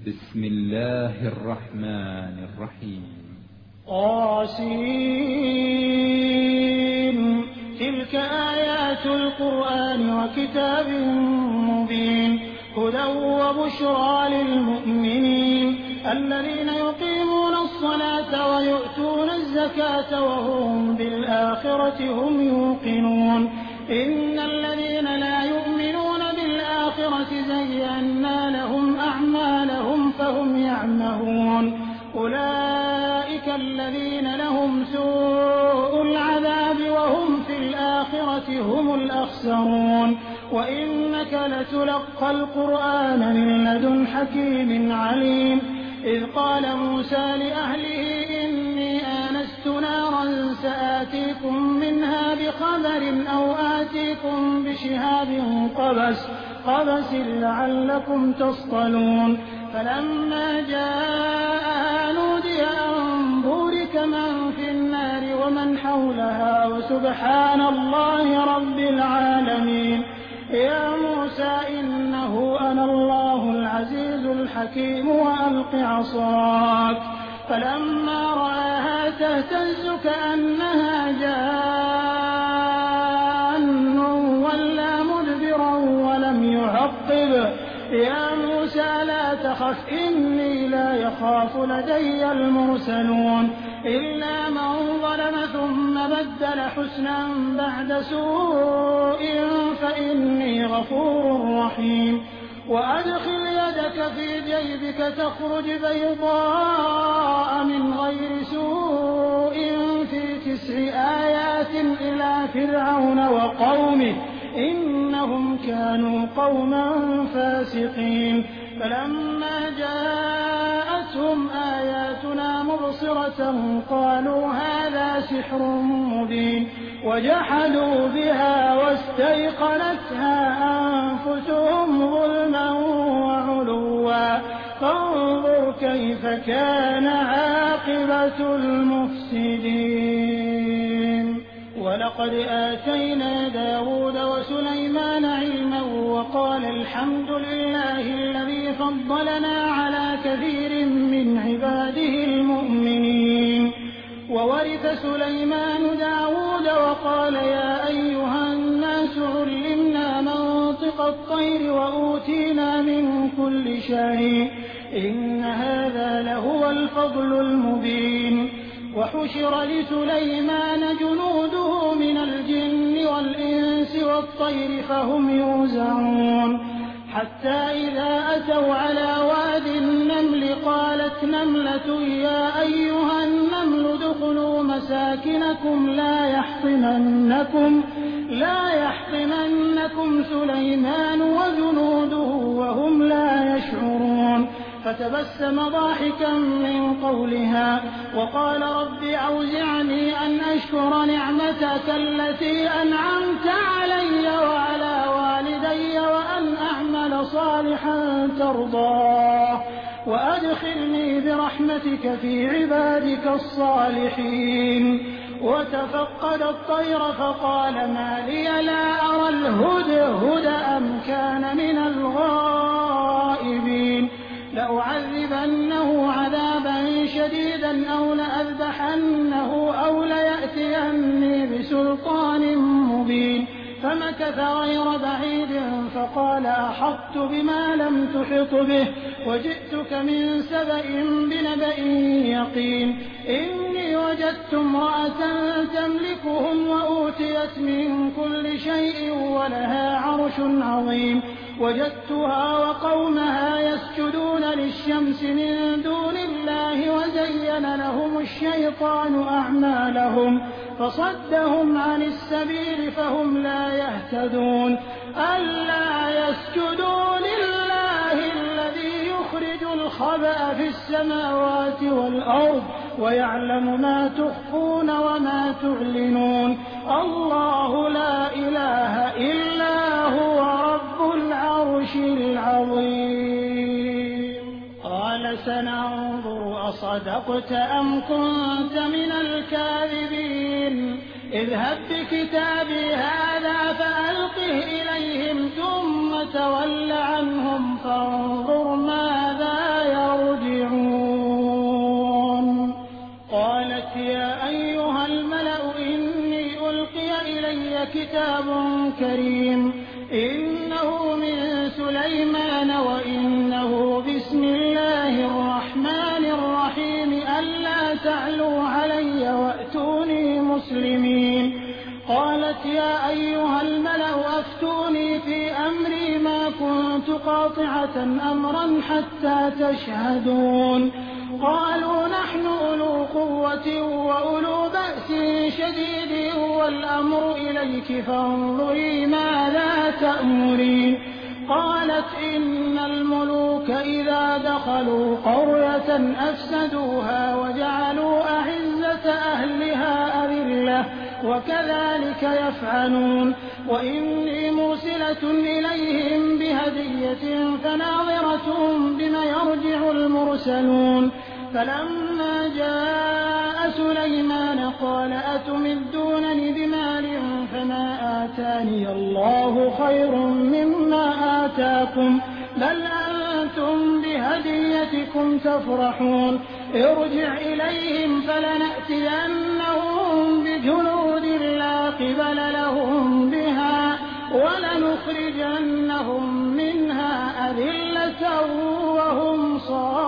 بسم الله الرحمن الرحيم. طاسين. تلك آيات القرآن وكتاب مبين هدى وبشرى للمؤمنين الذين يقيمون الصلاة ويؤتون الزكاة وهم بالآخرة هم يوقنون إن الذين لا يؤمنون بالآخرة زينا لهم أعمالهم فهم يعمهون أولئك الذين لهم سوء العذاب وهم في الآخرة هم الأخسرون وإنك لتلقى القرآن من لدن حكيم عليم إذ قال موسى لأهله إني آنست نارا سآتيكم منها بخبر أو آتيكم بشهاب قبس لعلكم تصطلون فلما جاءها نودي أن بورك من في النار ومن حولها وسبحان الله رب العالمين يا موسى إنه أنا الله العزيز الحكيم وألق عصاك فلما رآها تهتز كأنها جان ولا مدبرا ولم يعقب يا موسى لا تخف إني لا يخاف لدي المرسلون إلا من ظلم ثم بدل حسنا بعد سوء فإني غفور رحيم وأدخل يدك في جيبك تخرج بيضاء من غير سوء في 9 آيات إلى فرعون وقومه إنهم كانوا قوما فاسقين فلما جاءتهم آياتنا مبصرة قالوا هذا سحر مبين وجحدوا بها واستيقنتها أنفسهم ظلما وعلوا فانظر كيف كان عاقبة المفسدين ولقد آتينا داود وسليمان علما وقال الحمد لله الذي فضلنا على كثير من عباده المؤمنين وورث سليمان داود وقال يا أيها الناس علمنا منطق الطير وأوتينا من كل شيء إن هذا لهو الفضل المبين وحشر لسليمان جنوده من الجن والإنس والطير فهم يوزعون حتى إذا أتوا على واد النمل قالت نملة يا أيها النمل ادخلوا مساكنكم لا يحطمنكم سليمان وجنوده وهم لا يشعرون فتبسم ضاحكا من قولها وقال رب أوزعني أن أشكر نعمتك التي أنعمت علي وعلى والدي وأن أعمل صالحا ترضاه وأدخلني برحمتك في عبادك الصالحين وتفقد الطير فقال ما لي لا أرى الهدهد أم كان من الغائبين لأعذبنه عذابا شديدا أو لأذبحنه أو ليأتيني بسلطان مبين فمكث غير بعيد فقال أحطت بما لم تحط به وجئتك من سبأ بنبأ يقين إني وجدت امرأة تملكهم وأوتيت من كل شيء ولها عرش عظيم وجدتها وقومها يسجدون للشمس من دون الله وزين لهم الشيطان أعمالهم فصدهم عن السبيل فهم لا يهتدون ألا يسجدوا لله الذي يخرج الخبأ في السماوات والأرض ويعلم ما تخفون وما تعلنون الله لا إله إلا هو رب العرش العظيم قال سننظر أصدقت أم كنت من الكاذبين اذهب بكتابي هذا فألقه إليهم ثم تول عنهم فانظر ماذا كريم إنه من سليمان وإنه بسم الله الرحمن الرحيم ألا تعلوا علي وأتوني مسلمين قالت يا أيها الملأ أفتوني في أمري ما كنت قاطعة أمرا حتى تشهدون قالوا نحن أولو قوة وأولو بأس شديد والأمر إليك فانظري ماذا تأمرين قالت إن الملوك إذا دخلوا قرية أفسدوها وجعلوا أعزة أهلها أذلة وكذلك يفعلون وإني مرسلة إليهم بهدية فناظرة بما يرجع المرسلون فلما جاء سليمان قال أتمدونني بمال فما آتاني الله خير مما آتاكم بل أنتم بهديتكم تفرحون ارجع إليهم فلنأتينهم بجنود لا قبل لهم بها ولنخرجنهم منها أذلة وهم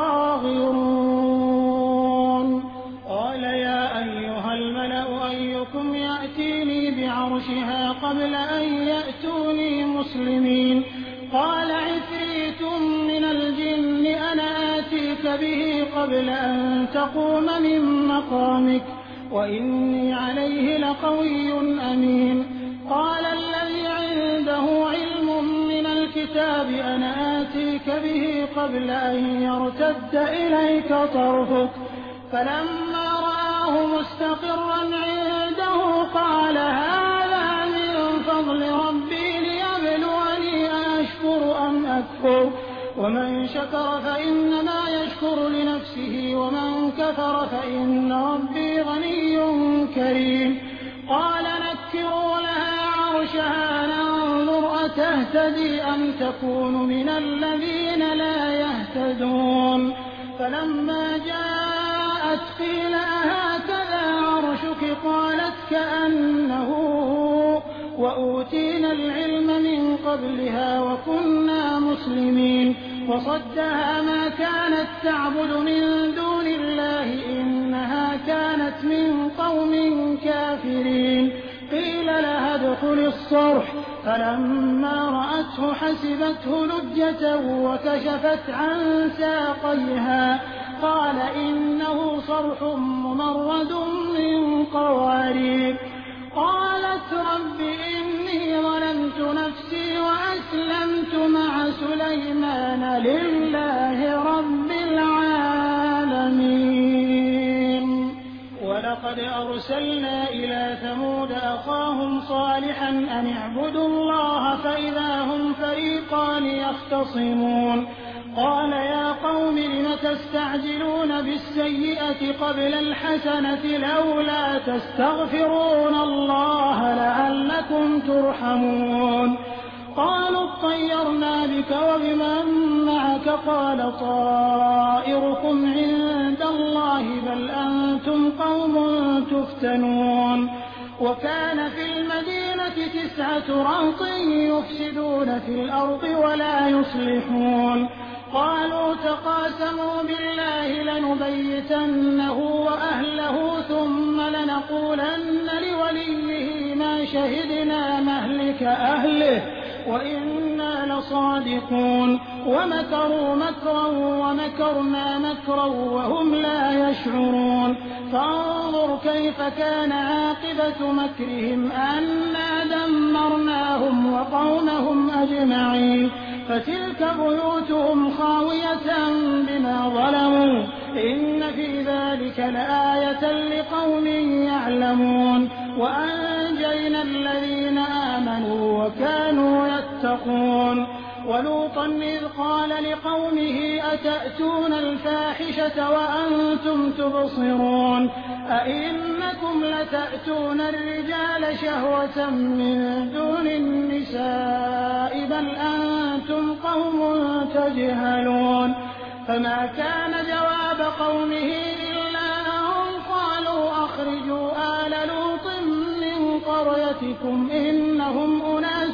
صاغرون قال يا أيها الملأ أيكم يأتيني بعرشها قبل أن يأتوني مسلمين قال عفريت من الجن أنا آتيك به قبل أن تقوم من مقامك وإني عليه لقوي أمين قال الذي عنده علم من الكتاب أنا آتيك به قبل أن يرتد إليك طرفك فلما رآه مستقرا عنده قال هذا من فضل ربي ليبلوني أشكر أم أكفر ومن شكر فإنما يشكر لنفسه ومن كفر فإن ربي غني كريم قال نكروا لها عرشها ننظر أتهتدي أم تكون من الذين لا يهتدون فلما جاءت قيل أهكذا عرشك قالت كأنه وأوتينا العلم من قبلها وكنا مسلمين وصدها ما كانت تعبد من دون الله إنها كانت من قوم كافرين قيل لها ادخل الصرح فلما رأته حسبته لجة وكشفت عن ساقيها قال إنه صرح ممرد من قوارير قالت رب إني ظلمت نفسي وأسلمت مع سليمان لله رب العالمين ولقد أرسلنا إلى ثمود أخاهم صالحا أن اعبدوا الله فإذا هم فريقان يختصمون قال يا قوم لم تستعجلون بالسيئة قبل الحسنة لولا تستغفرون الله لعلكم ترحمون قالوا اطيرنا بك وبمن معك قال طائركم عند الله بل أنتم قوم تفتنون وكان في المدينة 9 رهط يفسدون في الأرض ولا يصلحون قالوا تقاسموا بالله لنبيتنه وأهله ثم لنقولن لوليه ما شهدنا مهلك أهله وإنا لصادقون ومكروا مكرا ومكرنا مكرا وهم لا يشعرون فانظر كيف كان عاقبة مكرهم أنا دمرناهم وقومهم أجمعين فتلك بيوتهم خاوية بما ظلموا إن في ذلك لآية لقوم يعلمون وأنجينا الذين آمنوا وكانوا يتقون ولوطا إذ قال لقومه أتأتون الفاحشة وأنتم تبصرون أئنكم لتأتون الرجال شهوة من دون النساء بل أنتم قوم تجهلون فما كان جواب قومه إلا أن قالوا أخرجوا آل لوط من قريتكم إنهم أناس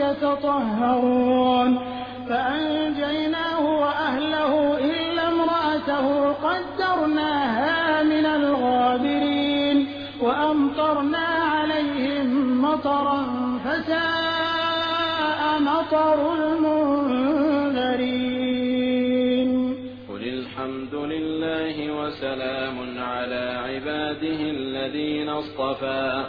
يتطهرون فأنجيناه وأهله إلا امرأته قدرناها من الغابرين وأمطرنا عليهم مطرا فساء مطر المنذرين. قل الحمد لله وسلام على عباده الذين اصطفى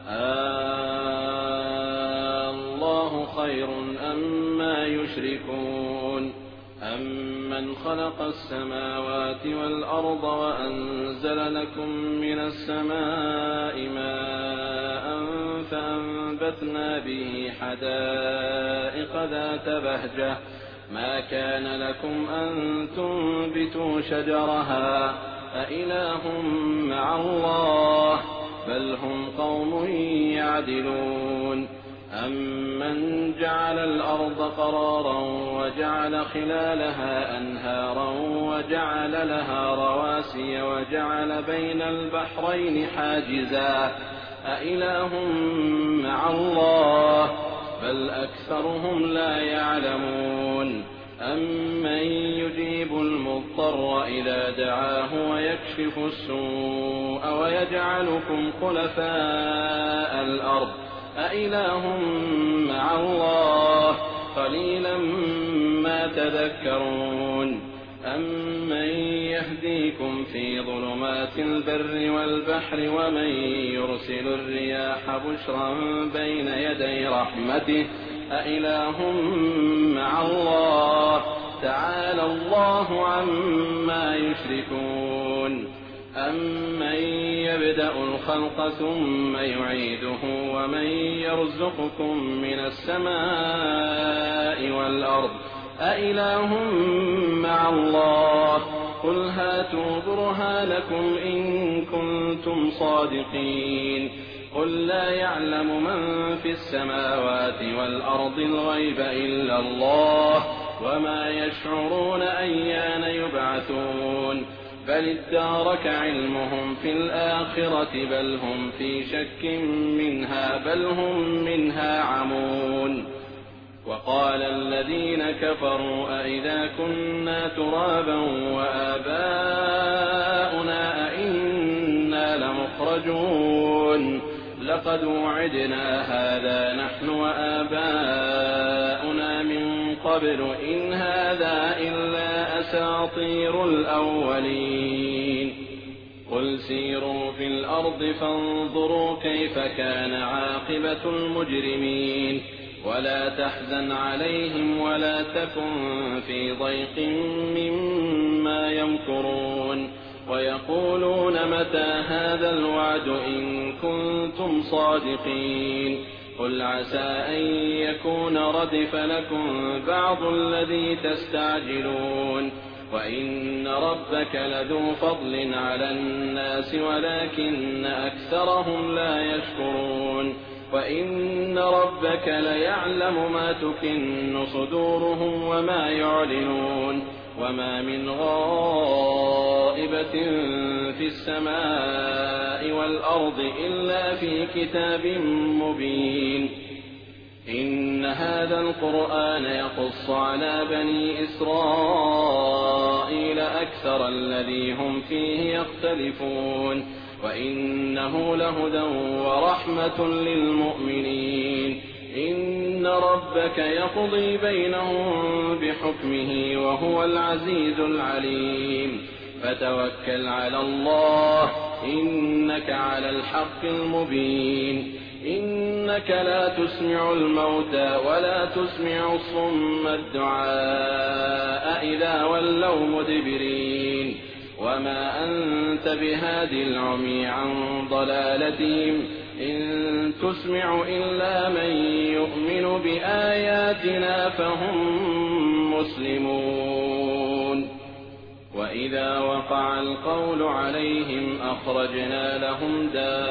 الله خير أما يشركون أمن خلق السماوات والأرض وأنزل لكم من السماء ماء فأنبتنا به حدائق ذات بهجة ما كان لكم أن تنبتوا شجرها أإله مع الله بل هم قوم يعدلون أمن جعل الأرض قرارا وجعل خلالها أنهارا وجعل لها رواسي وجعل بين البحرين حاجزا أإله مع الله بل أكثرهم لا يعلمون أمن يجيب المضطر إذا دعاه ويكشف السوء ويجعلكم خلفاء الأرض أإله مع الله قليلا ما تذكرون أمن يهديكم في ظلمات البر والبحر ومن يرسل الرياح بشرا بين يدي رحمته أإله مع الله تعالى الله عما يشركون أمن يبدأ الخلق ثم يعيده ومن يرزقكم من السماء والأرض أإله مع الله قل هاتوا برهانكم إن كنتم صادقين قل لا يعلم من في السماوات والأرض الغيب إلا الله وما يشعرون أيان يبعثون بل ادارك علمهم في الآخرة بل هم في شك منها بل هم منها عمون وقال الذين كفروا أئذا كنا ترابا وآباؤنا أئنا لمخرجون لقد وعدنا هذا نحن وآباؤنا من قبل إن هذا إلا أساطير الأولين قل سيروا في الأرض فانظروا كيف كان عاقبة المجرمين ولا تحزن عليهم ولا تكن في ضيق مما يمكرون ويقولون متى هذا الوعد إن كنتم صادقين قل عسى أن يكون ردف لكم بعض الذي تستعجلون وإن ربك لذو فضل على الناس ولكن أكثرهم لا يشكرون وإن ربك ليعلم ما تكن صدورهم وما يعلنون وما من غائبة في السماء والأرض إلا في كتاب مبين إن هذا القرآن يقص على بني إسرائيل أكثر الذي هم فيه يختلفون وإنه لهدى ورحمة للمؤمنين إن ربك يقضي بينهم بحكمه وهو العزيز العليم فتوكل على الله إنك على الحق المبين إنك لا تسمع الموتى ولا تسمع الصم الدعاء إذا ولوا مدبرين وما أنت بهادي العمي عن ضلالتهم إن تسمع إلا من يؤمن بآياتنا فهم مسلمون وإذا وقع القول عليهم أخرجنا لهم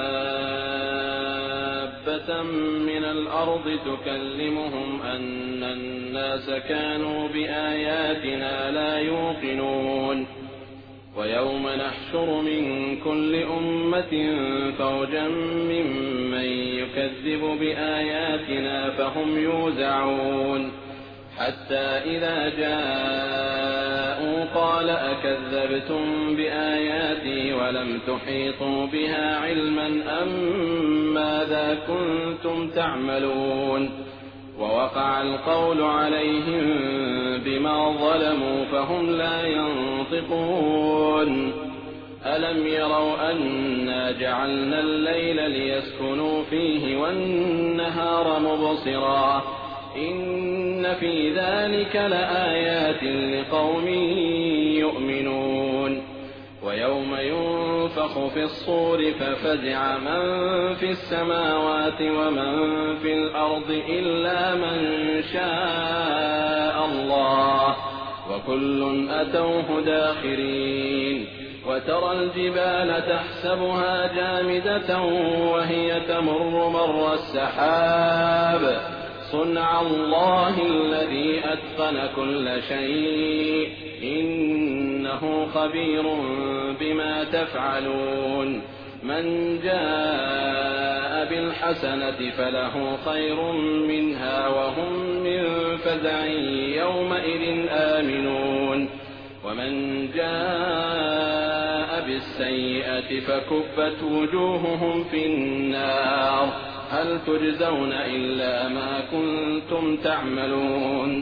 دابة من الأرض تكلمهم أن الناس كانوا بآياتنا لا يوقنون ويوم نحشر من كل أمة فوجا ممن يكذب بآياتنا فهم يوزعون حتى إذا جاءوا قال أكذبتم بآياتي ولم تحيطوا بها علما أم ماذا كنتم تعملون ووقع القول عليهم بما ظلموا فهم لا ينطقون ألم يروا أنا جعلنا الليل ليسكنوا فيه والنهار مبصرا إن في ذلك لآيات لقوم يؤمنون ويوم ينفخ في الصور ففزع من في السماوات ومن في الأرض إلا من شاء الله وكل أتوه داخرين وترى الجبال تحسبها جامدة وهي تمر مر السحاب صنع الله الذي أتقن كل شيء إنه خبير بما تفعلون من جاء بالحسنة فله خير منها وهم من فزع يومئذ آمنون ومن جاء بالسيئة فكبت وجوههم في النار هل تجزون إلا ما كنتم تعملون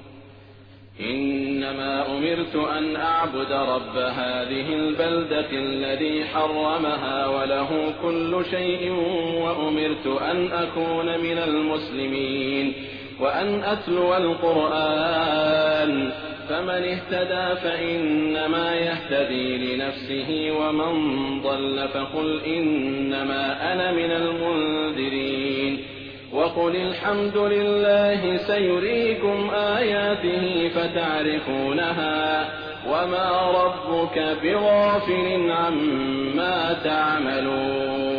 إنما أمرت أن أعبد رب هذه البلدة الذي حرمها وله كل شيء وأمرت أن أكون من المسلمين وأن أتلو القرآن فمن اهتدى فإنما يهتدي لنفسه ومن ضل فقل إنما أنا من المنذرين وقل الحمد لله سيريكم آياته فتعرفونها وما ربك بغافل عما تعملون